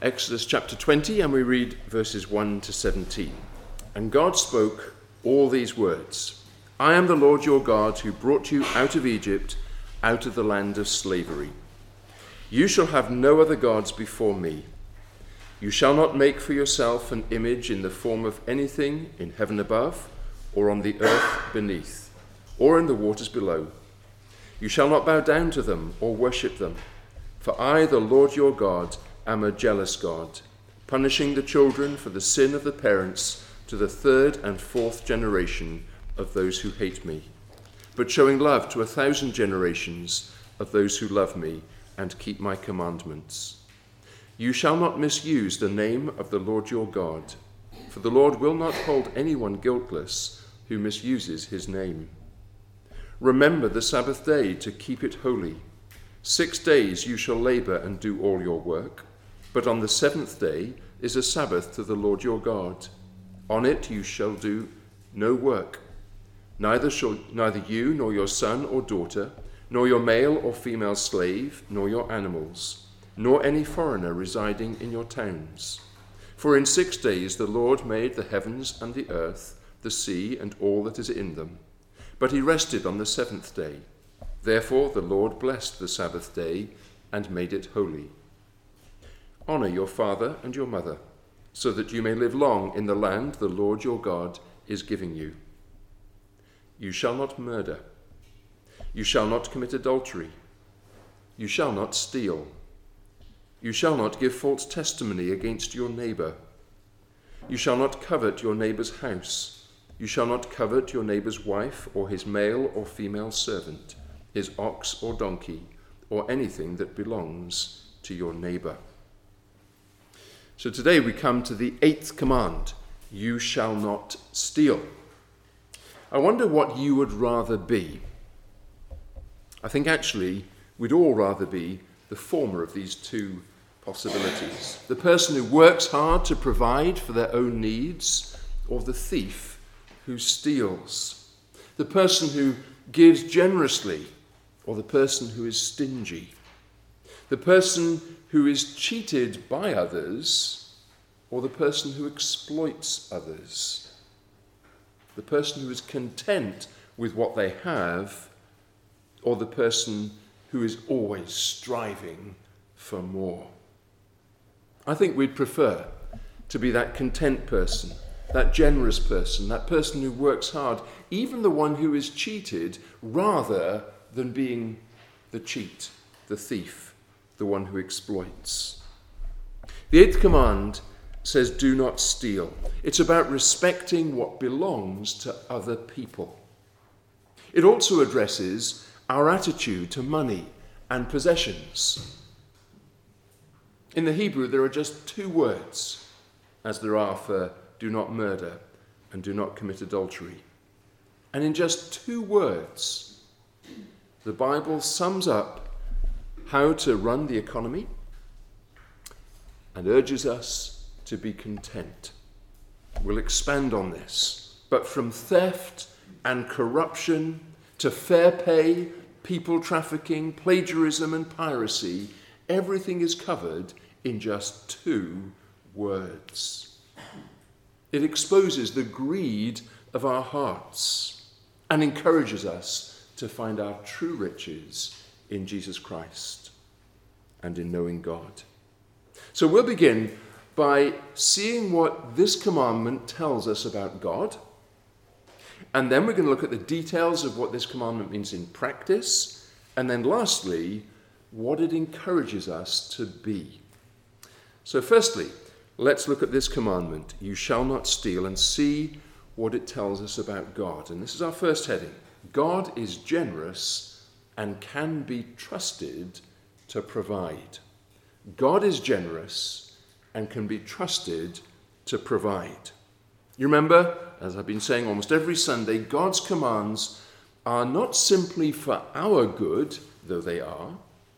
Exodus chapter 20, and we read verses 1 to 17. And God spoke all these words: I am the Lord your God who brought you out of Egypt, out of the land of slavery. You shall have no other gods before me. You shall not make for yourself an image in the form of anything in heaven above, or on the earth beneath, or in the waters below. You shall not bow down to them or worship them. For I, the Lord your God, am a jealous God, punishing the children for the sin of the parents to the third and fourth generation of those who hate me, but showing love to 1,000 generations of those who love me and keep my commandments. You shall not misuse the name of the Lord your God, for the Lord will not hold anyone guiltless who misuses his name. Remember the Sabbath day to keep it holy. 6 days you shall labor and do all your work, but on the seventh day is a Sabbath to the Lord your God. On it you shall do no work, neither you nor your son or daughter, nor your male or female slave, nor your animals, nor any foreigner residing in your towns. For in 6 days the Lord made the heavens and the earth, the sea and all that is in them. But he rested on the seventh day. Therefore the Lord blessed the Sabbath day and made it holy. Honor your father and your mother, so that you may live long in the land the Lord your God is giving you. You shall not murder. You shall not commit adultery. You shall not steal. You shall not give false testimony against your neighbor. You shall not covet your neighbor's house. You shall not covet your neighbor's wife or his male or female servant, his ox or donkey, or anything that belongs to your neighbor. So today we come to the 8th command: you shall not steal. I wonder what you would rather be. I think actually we'd all rather be the former of these two possibilities. The person who works hard to provide for their own needs, or the thief who steals. The person who gives generously, or the person who is stingy. The person who is cheated by others, or the person who exploits others. The person who is content with what they have, or the person who is always striving for more. I think we'd prefer to be that content person, that generous person, that person who works hard, even the one who is cheated, rather than being the cheat, the thief, the one who exploits. The 8th command says, do not steal. It's about respecting what belongs to other people. It also addresses our attitude to money and possessions. In the Hebrew, there are just 2 words, as there are for do not murder and do not commit adultery. And in just 2 words, the Bible sums up how to run the economy and urges us to be content. We'll expand on this. But from theft and corruption to fair pay, people trafficking, plagiarism and piracy, everything is covered in just 2 words. It exposes the greed of our hearts and encourages us to find our true riches in Jesus Christ and in knowing God. So we'll begin by seeing what this commandment tells us about God, and then we're going to look at the details of what this commandment means in practice, and then lastly, what it encourages us to be. So firstly, let's look at this commandment, you shall not steal, and see what it tells us about God. And this is our first heading. God is generous and can be trusted to provide. God is generous and can be trusted to provide. You remember, as I've been saying almost every Sunday, God's commands are not simply for our good, though they are,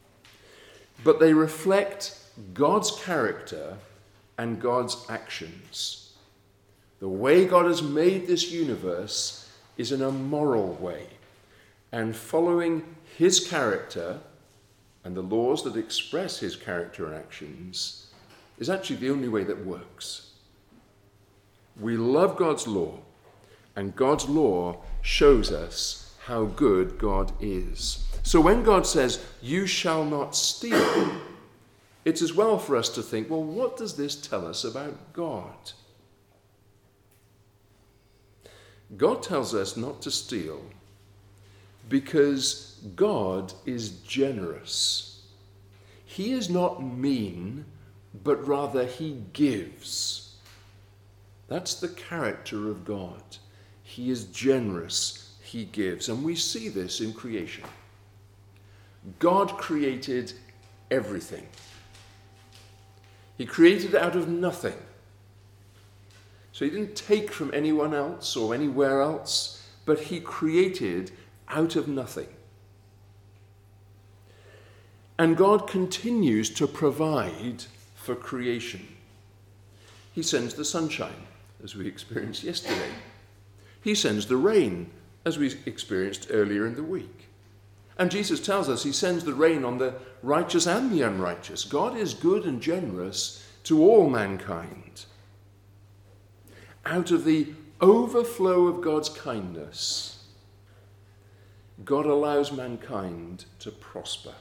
but they reflect God's character and God's actions. The way God has made this universe is in a moral way, and following his character and the laws that express his character and actions is actually the only way that works. We love God's law, and God's law shows us how good God is. So when God says, "You shall not steal," it's as well for us to think, well, what does this tell us about God? God tells us not to steal because God is generous. He is not mean, but rather he gives. That's the character of God. He is generous, he gives. And we see this in creation. God created everything. He created out of nothing. So he didn't take from anyone else or anywhere else, but he created out of nothing. And God continues to provide for creation. He sends the sunshine, as we experienced yesterday. He sends the rain, as we experienced earlier in the week. And Jesus tells us he sends the rain on the righteous and the unrighteous. God is good and generous to all mankind. Out of the overflow of God's kindness, God allows mankind to prosper.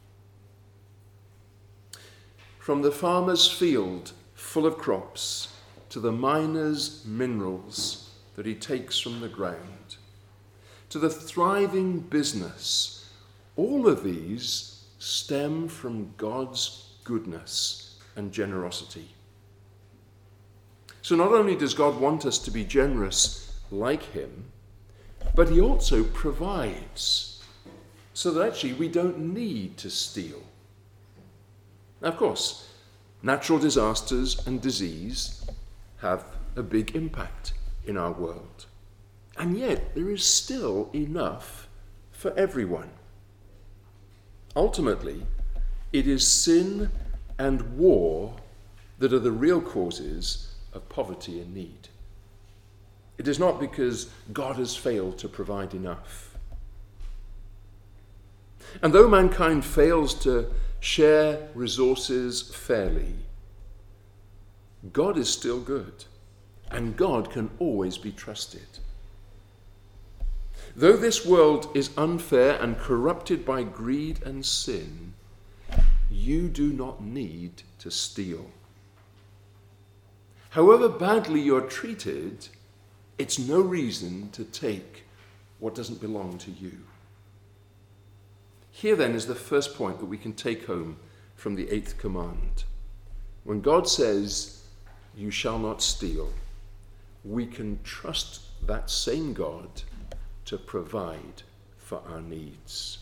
From the farmer's field full of crops to the miner's minerals that he takes from the ground, to the thriving business, all of these stem from God's goodness and generosity. So not only does God want us to be generous like him, but he also provides so that actually we don't need to steal. Now, of course, natural disasters and disease have a big impact in our world. And yet there is still enough for everyone. Ultimately, it is sin and war that are the real causes of poverty and need. It is not because God has failed to provide enough. And though mankind fails to share resources fairly, God is still good, and God can always be trusted. Though this world is unfair and corrupted by greed and sin, you do not need to steal. However badly you're treated, it's no reason to take what doesn't belong to you. Here then is the first point that we can take home from the 8th command. When God says, "You shall not steal," we can trust that same God to provide for our needs.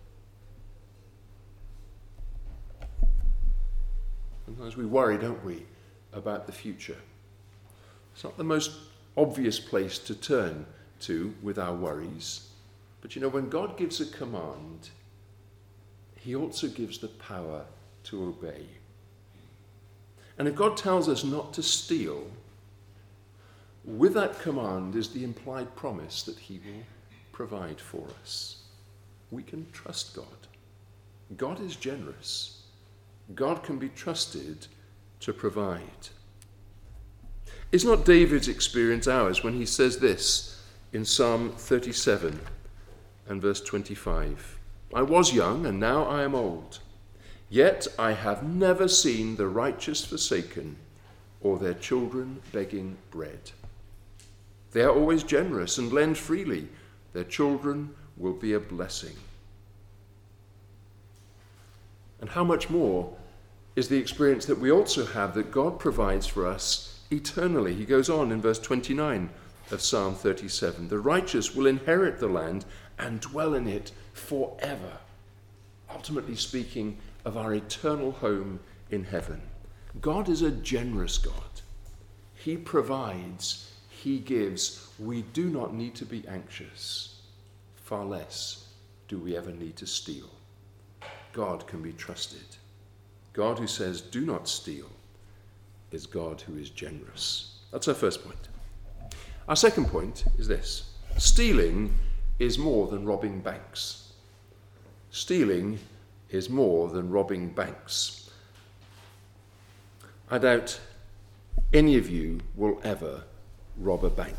Sometimes we worry, don't we, about the future. It's not the most obvious place to turn to with our worries. But when God gives a command, he also gives the power to obey. And if God tells us not to steal, with that command is the implied promise that he will provide for us. We can trust God. God is generous. God can be trusted to provide. Is not David's experience ours when he says this in Psalm 37 and verse 25? "I was young and now I am old, yet I have never seen the righteous forsaken or their children begging bread. They are always generous and lend freely. Their children will be a blessing." And how much more is the experience that we also have that God provides for us eternally. He goes on in verse 29 of Psalm 37. "The righteous will inherit the land and dwell in it forever." Ultimately speaking of our eternal home in heaven. God is a generous God. He provides, he gives. We do not need to be anxious. Far less do we ever need to steal. God can be trusted. God who says, "Do not steal," is God who is generous. That's our first point. Our second point is this. Stealing is more than robbing banks. Stealing is more than robbing banks. I doubt any of you will ever rob a bank.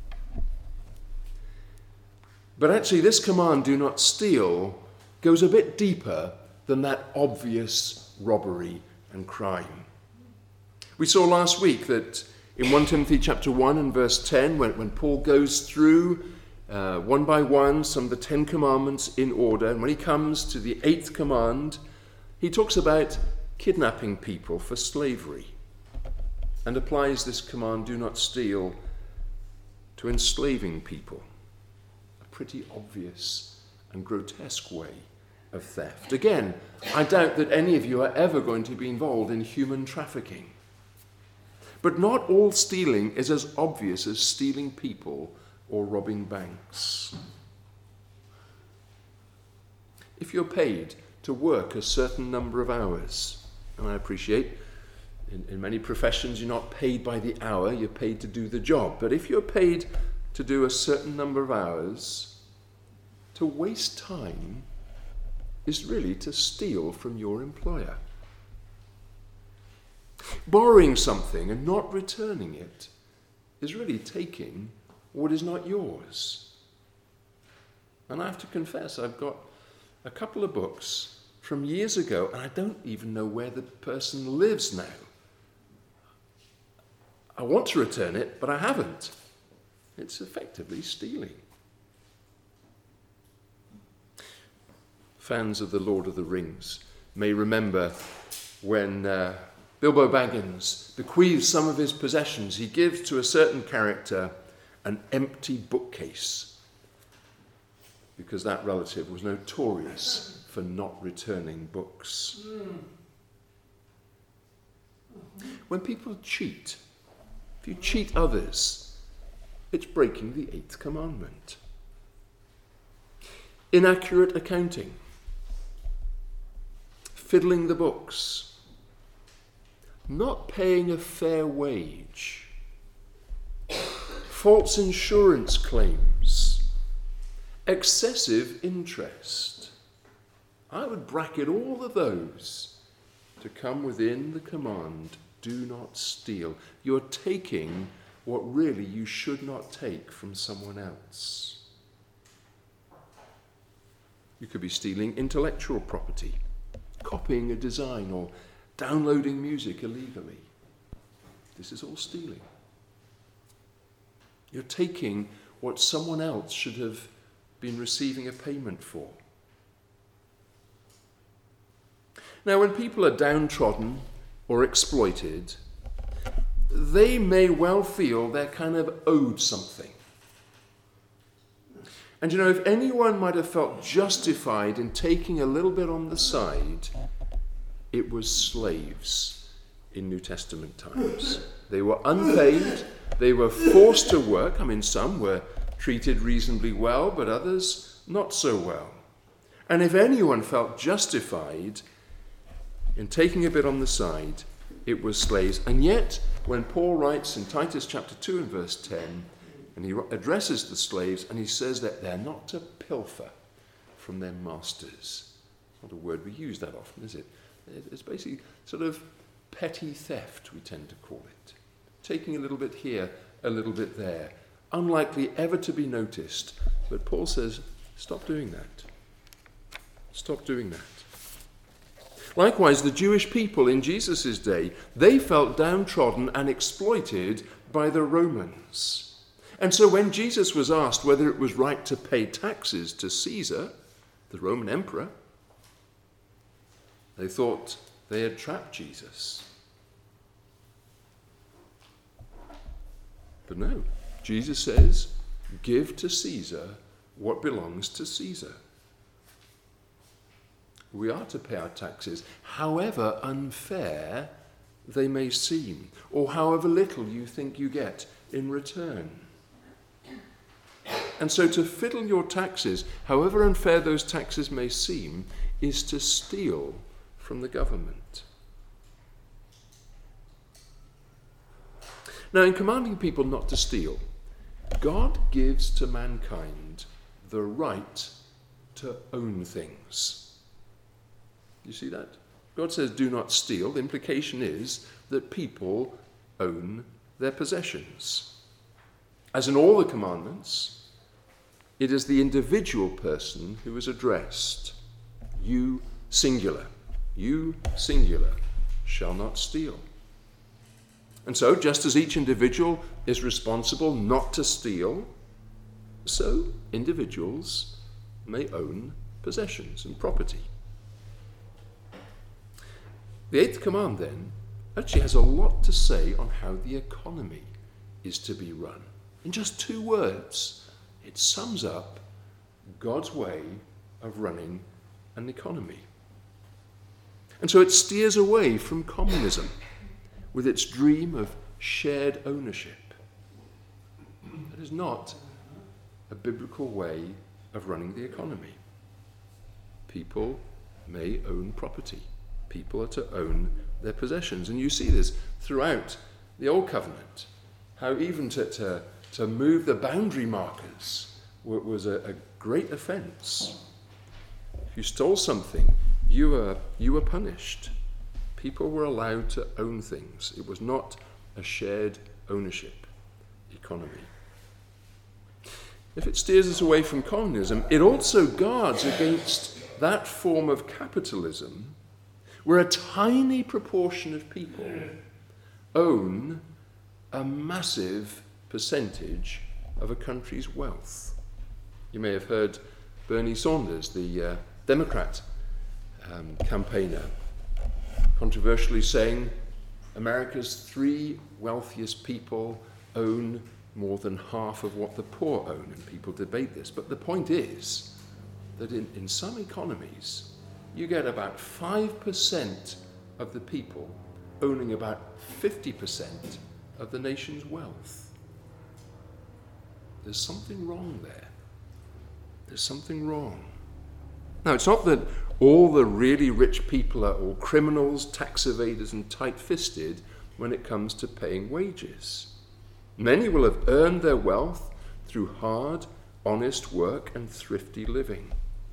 But actually, this command, do not steal, goes a bit deeper than that obvious robbery and crime. We saw last week that in 1 Timothy chapter 1 and verse 10, when Paul goes through one by one some of the 10 commandments in order, and when he comes to the 8th command, he talks about kidnapping people for slavery and applies this command, do not steal, to enslaving people. A pretty obvious and grotesque way of theft. Again, I doubt that any of you are ever going to be involved in human trafficking. But not all stealing is as obvious as stealing people or robbing banks. If you're paid to work a certain number of hours, and I appreciate in many professions you're not paid by the hour, you're paid to do the job. But if you're paid to do a certain number of hours, to waste time is really to steal from your employer. Borrowing something and not returning it is really taking what is not yours. And I have to confess, I've got a couple of books from years ago, and I don't even know where the person lives now. I want to return it, but I haven't. It's effectively stealing. Fans of The Lord of the Rings may remember when Bilbo Baggins bequeaths some of his possessions. He gives to a certain character an empty bookcase because that relative was notorious for not returning books. When people cheat, if you cheat others, it's breaking the 8th commandment. Inaccurate accounting, fiddling the books, not paying a fair wage, false insurance claims, excessive interest. I would bracket all of those to come within the command, do not steal. You're taking what really you should not take from someone else. You could be stealing intellectual property, copying a design, or downloading music illegally. This is all stealing. You're taking what someone else should have been receiving a payment for. Now, when people are downtrodden or exploited, they may well feel they're kind of owed something. And you know, if anyone might have felt justified in taking a little bit on the side, it was slaves in New Testament times. They were unpaid, they were forced to work. I mean, some were treated reasonably well, but others not so well. And if anyone felt justified in taking a bit on the side, it was slaves. And yet, when Paul writes in Titus chapter 2 and verse 10, and he addresses the slaves, and he says that they're not to pilfer from their masters. Not a word we use that often, is it? It's basically sort of petty theft, we tend to call it. Taking a little bit here, a little bit there. Unlikely ever to be noticed. But Paul says, stop doing that. Stop doing that. Likewise, the Jewish people in Jesus' day, they felt downtrodden and exploited by the Romans. And so when Jesus was asked whether it was right to pay taxes to Caesar, the Roman emperor, they thought they had trapped Jesus. But no, Jesus says, give to Caesar what belongs to Caesar. We are to pay our taxes, however unfair they may seem, or however little you think you get in return. And so to fiddle your taxes, however unfair those taxes may seem, is to steal from the government. Now, in commanding people not to steal, God gives to mankind the right to own things. You see that? God says, do not steal. The implication is that people own their possessions. As in all the commandments, it is the individual person who is addressed. You singular, shall not steal. And so, just as each individual is responsible not to steal, so individuals may own possessions and property. The eighth command, then, actually has a lot to say on how the economy is to be run. In just 2 words, it sums up God's way of running an economy. And so it steers away from communism with its dream of shared ownership. That is not a biblical way of running the economy. People may own property. People are to own their possessions. And you see this throughout the Old Covenant, how even to move the boundary markers was a great offense. If you stole something, you were punished. People were allowed to own things. It was not a shared ownership economy. If it steers us away from communism, it also guards against that form of capitalism where a tiny proportion of people own a massive percentage of a country's wealth. You may have heard Bernie Sanders, the Democrat campaigner, controversially saying America's 3 wealthiest people own more than half of what the poor own, and people debate this. But the point is that in some economies, you get about 5% of the people owning about 50% of the nation's wealth. There's something wrong there. There's something wrong. Now, it's not that all the really rich people are all criminals, tax evaders, and tight-fisted when it comes to paying wages. Many will have earned their wealth through hard, honest work and thrifty living.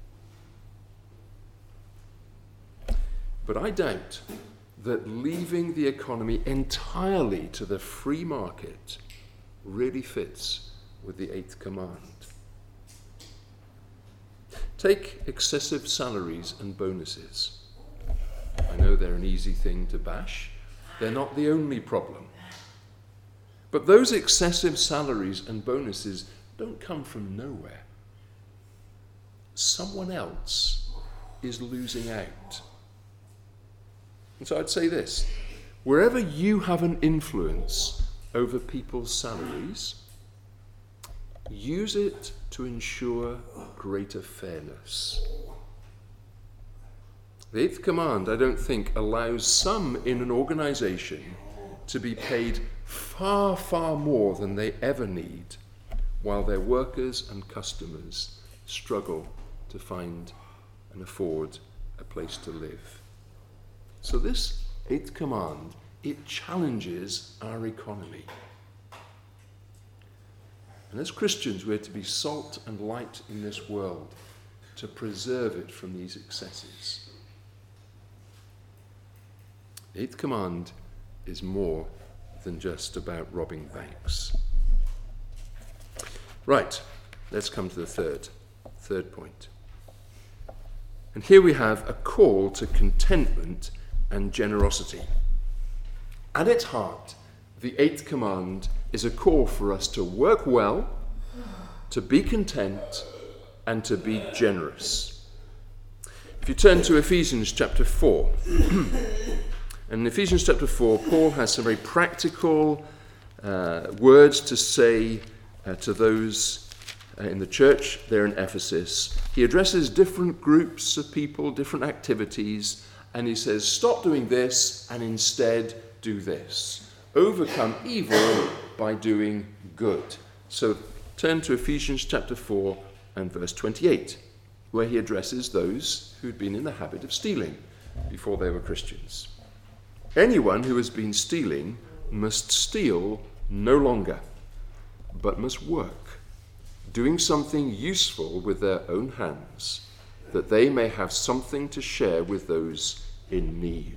But I doubt that leaving the economy entirely to the free market really fits with the 8th command. Take excessive salaries and bonuses. I know they're an easy thing to bash. They're not the only problem. But those excessive salaries and bonuses don't come from nowhere. Someone else is losing out. And so I'd say this: wherever you have an influence over people's salaries, use it to ensure greater fairness. The 8th command, I don't think, allows some in an organization to be paid far, far more than they ever need, while their workers and customers struggle to find and afford a place to live. So this 8th command, it challenges our economy. And as Christians, we're to be salt and light in this world, to preserve it from these excesses. The 8th command is more than just about robbing banks. Right, let's come to the third point. And here we have a call to contentment and generosity. At its heart, the 8th command is a call for us to work well, to be content, and to be generous. If you turn to Ephesians chapter 4, and in Ephesians chapter 4, Paul has some very practical words to say to those in the church there in Ephesus. He addresses different groups of people, different activities, and he says, stop doing this and instead do this. Overcome evil by doing good. So turn to Ephesians chapter 4 and verse 28, where he addresses those who'd been in the habit of stealing before they were Christians. Anyone who has been stealing must steal no longer, but must work, doing something useful with their own hands, that they may have something to share with those in need.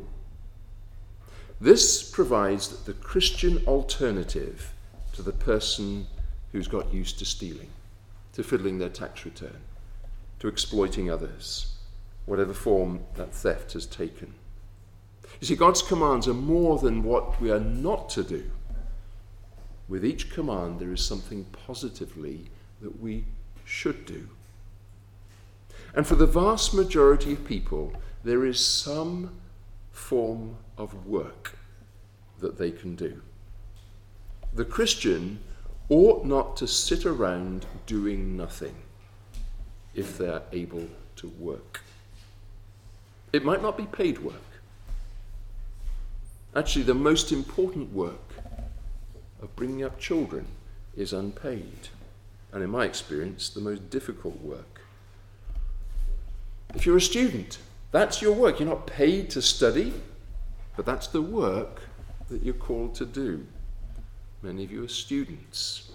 This provides the Christian alternative to the person who's got used to stealing, to fiddling their tax return, to exploiting others, whatever form that theft has taken. You see, God's commands are more than what we are not to do. With each command, there is something positively that we should do. And for the vast majority of people, there is some form of work that they can do. The Christian ought not to sit around doing nothing if they are able to work. It might not be paid work. Actually, the most important work of bringing up children is unpaid, and in my experience, the most difficult work. If you're a student, that's your work. You're not paid to study, but that's the work that you're called to do. Many of you are students.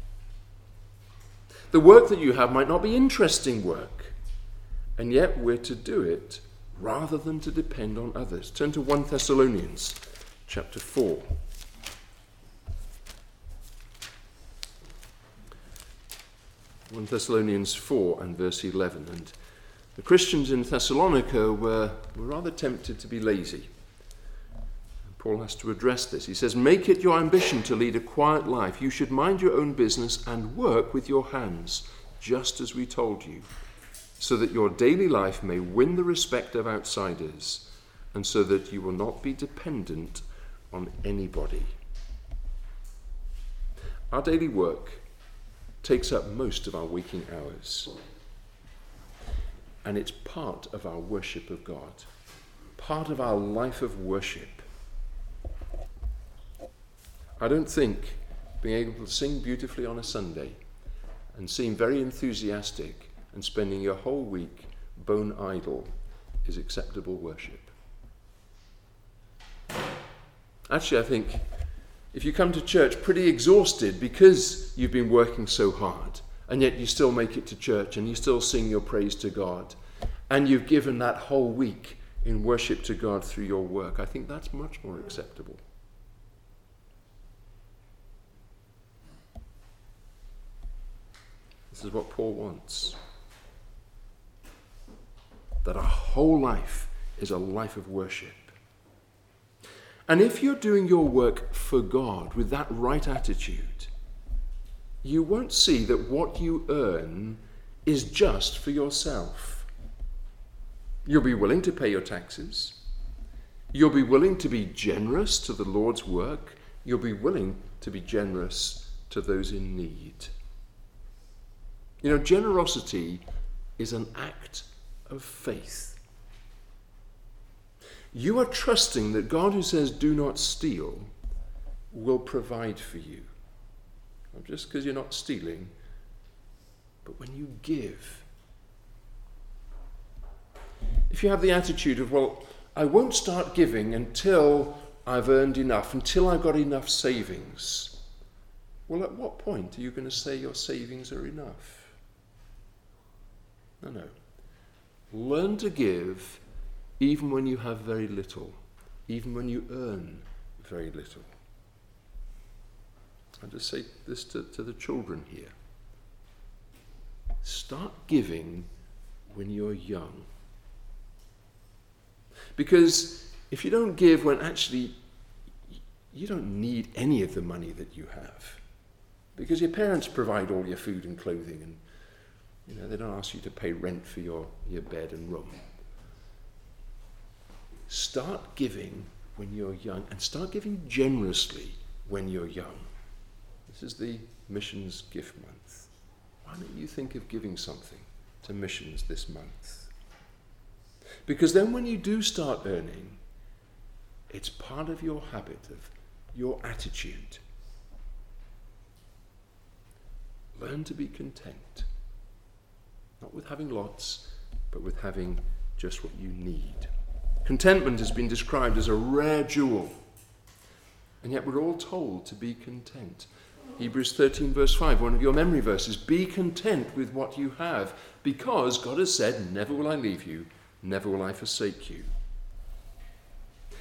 The work that you have might not be interesting work, and yet we're to do it rather than to depend on others. Turn to 1 Thessalonians chapter 4. 1 Thessalonians 4 and verse 11. And the Christians in Thessalonica were rather tempted to be lazy. And Paul has to address this. He says, "Make it your ambition to lead a quiet life. You should mind your own business and work with your hands, just as we told you, so that your daily life may win the respect of outsiders, and so that you will not be dependent on anybody." Our daily work takes up most of our waking hours. And it's part of our worship of God, part of our life of worship. I don't think being able to sing beautifully on a Sunday and seem very enthusiastic and spending your whole week bone idle is acceptable worship. Actually, I think if you come to church pretty exhausted because you've been working so hard, and yet you still make it to church and you still sing your praise to God, and you've given that whole week in worship to God through your work, I think that's much more acceptable. This is what Paul wants. That our whole life is a life of worship. And if you're doing your work for God with that right attitude, you won't see that what you earn is just for yourself. You'll be willing to pay your taxes. You'll be willing to be generous to the Lord's work. You'll be willing to be generous to those in need. You know, generosity is an act of faith. You are trusting that God, who says, "Do not steal," will provide for you. Not just because you're not stealing, but when you give. If you have the attitude of, "Well, I won't start giving until I've earned enough, until I've got enough savings," well, at what point are you going to say your savings are enough? No. Learn to give even when you have very little, even when you earn very little. I'll just say this to the children here. Start giving when you're young. Because if you don't give when actually you don't need any of the money that you have, because your parents provide all your food and clothing, and they don't ask you to pay rent for your bed and room. Start giving when you're young, and start giving generously when you're young. This is the Missions Gift Month. Why don't you think of giving something to missions this month? Because then when you do start earning, it's part of your habit, of your attitude. Learn to be content. Not with having lots, but with having just what you need. Contentment has been described as a rare jewel, and yet we're all told to be content. Hebrews 13 verse 5, one of your memory verses, "Be content with what you have, because God has said, 'Never will I leave you, never will I forsake you.'"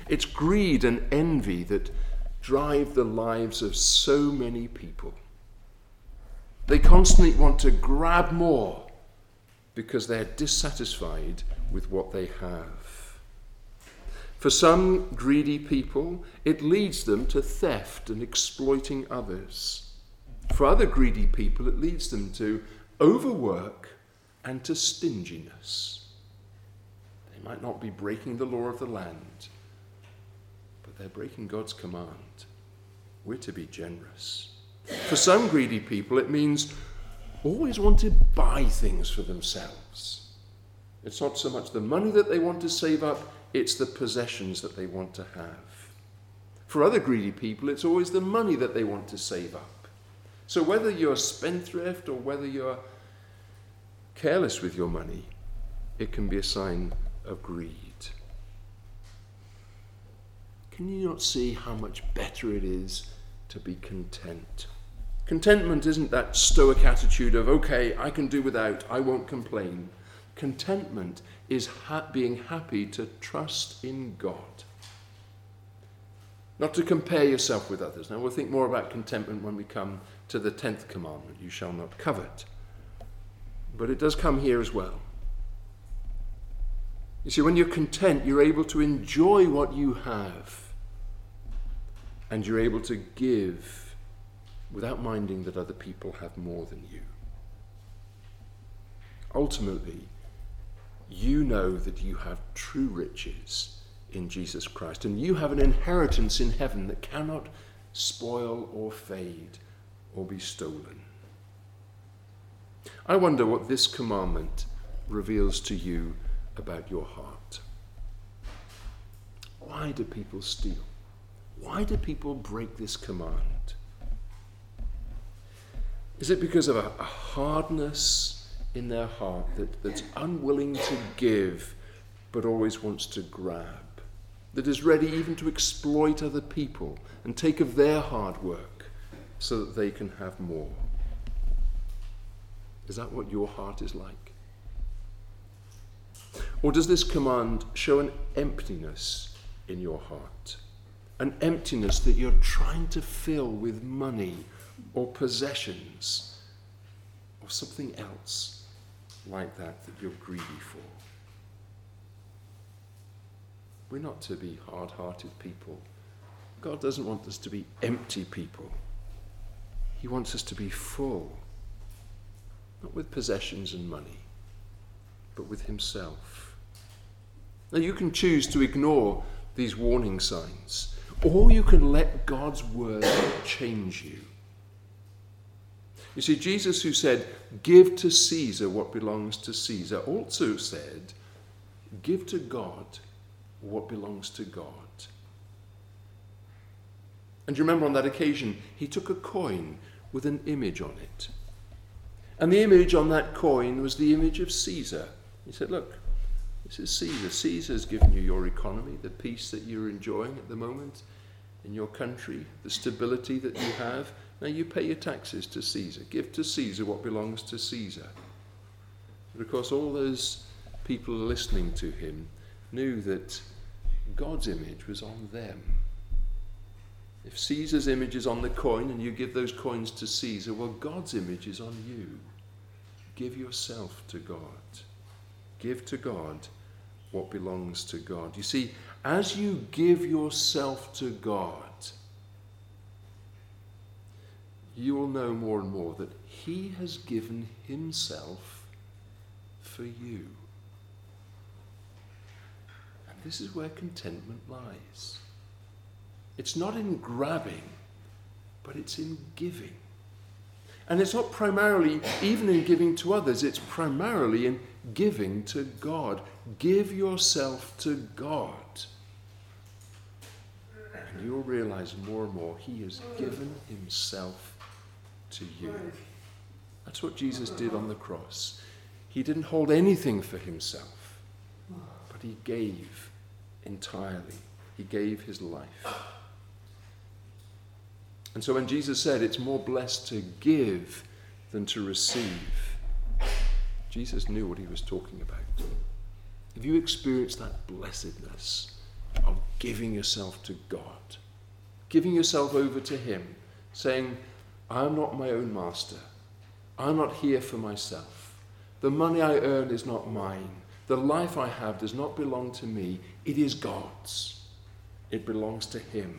It's greed and envy that drive the lives of so many people. They constantly want to grab more because they're dissatisfied with what they have. For some greedy people, it leads them to theft and exploiting others. For other greedy people, it leads them to overwork and to stinginess. They might not be breaking the law of the land, but they're breaking God's command. We're to be generous. For some greedy people, it means always want to buy things for themselves. It's not so much the money that they want to save up, it's the possessions that they want to have. For other greedy people, it's always the money that they want to save up. So whether you're spendthrift or whether you're careless with your money, it can be a sign of greed. Can you not see how much better it is to be content? Contentment isn't that stoic attitude of, okay, I can do without, I won't complain. Contentment is being happy to trust in God. Not to compare yourself with others. Now we'll think more about contentment when we come to the 10th commandment, you shall not covet. But it does come here as well. You see, when you're content, you're able to enjoy what you have. And you're able to give without minding that other people have more than you. Ultimately, you know that you have true riches in Jesus Christ, and you have an inheritance in heaven that cannot spoil or fade or be stolen. I wonder what this commandment reveals to you about your heart. Why do people steal? Why do people break this command? Is it because of a hardness in their heart that's unwilling to give but always wants to grab? That is ready even to exploit other people and take of their hard work so that they can have more? Is that what your heart is like? Or does this command show an emptiness in your heart? An emptiness that you're trying to fill with money or possessions or something else like that you're greedy for. We're not to be hard-hearted people. God doesn't want us to be empty people. He wants us to be full, not with possessions and money, but with himself. Now you can choose to ignore these warning signs, or you can let God's word change you. You see, Jesus, who said, give to Caesar what belongs to Caesar, also said, give to God what belongs to God. And you remember on that occasion, he took a coin with an image on it. And the image on that coin was the image of Caesar. He said, look, this is Caesar. Caesar's given you your economy, the peace that you're enjoying at the moment in your country, the stability that you have. Now you pay your taxes to Caesar. Give to Caesar what belongs to Caesar. But of course, all those people listening to him knew that God's image was on them. If Caesar's image is on the coin and you give those coins to Caesar, well, God's image is on you. Give yourself to God. Give to God what belongs to God. You see, as you give yourself to God, you will know more and more that he has given himself for you. And this is where contentment lies. It's not in grabbing, but it's in giving. And it's not primarily even in giving to others, it's primarily in giving to God. Give yourself to God. And you'll realize more and more he has given himself to you. That's what Jesus did on the cross. He didn't hold anything for himself, but he gave entirely. He gave his life. And so when Jesus said it's more blessed to give than to receive, Jesus knew what he was talking about. Have you experienced that blessedness of giving yourself to God, giving yourself over to him, saying, I'm not my own master. I'm not here for myself. The money I earn is not mine. The life I have does not belong to me. It is God's. It belongs to him.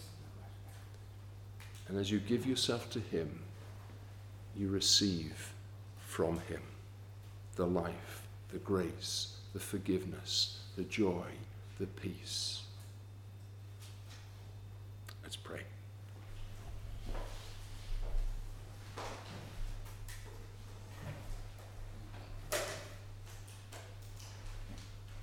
And as you give yourself to him, you receive from him the life, the grace, the forgiveness, the joy, the peace.